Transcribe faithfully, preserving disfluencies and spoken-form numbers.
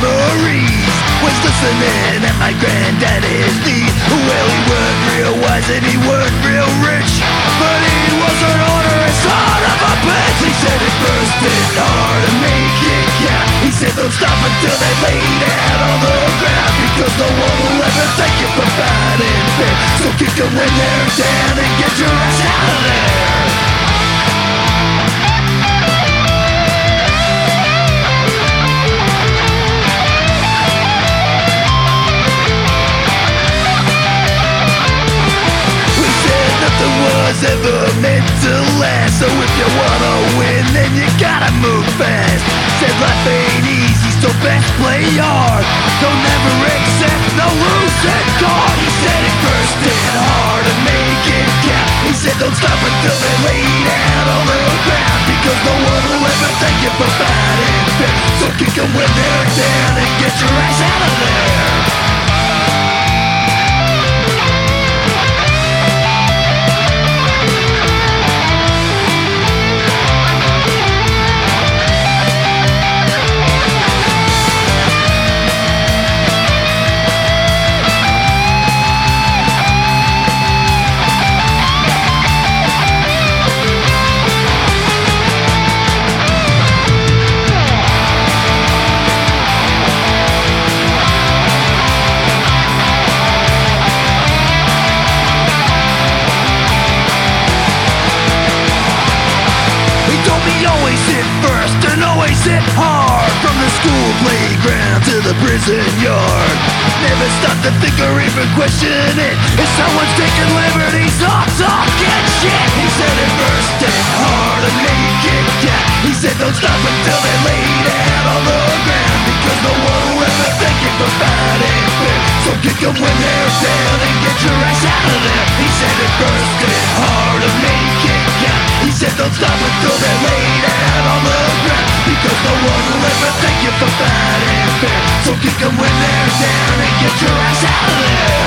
memories was listening at my granddaddy's knee. Well, he weren't real wise and he weren't real rich, but he was an ornery son of a bitch. He said it first it's hard to make it count. He said don't stop until they lay down on the ground, because no one will ever thank you for fighting fair. So kick them when they're down and get your ass out of there. Nothing was ever meant to last, so if you wanna win, then you gotta move fast. Said life ain't easy, so best play hard. Don't never accept no losing card. He said it first and hard to make it count. He said don't stop until they lay down on the ground, because no one will ever thank you for fighting fair. So kick them when they're down and get your ass out of there. Always hit first and always hit hard, from the school playground to the prison yard. Never stop to think or even question it. If someone's taking liberties, I'll talk and shit. He said it first and hard to make it count. He said don't stop until they lay down on the ground, because no one will ever thank you for fighting fair. So kick them when they're down and get your ass out of there. He said it first and hard to make it count. He said don't stop until they lay down on the ground, because no one will ever thank you for fighting fair. So kick them when they're down and get your ass out of there.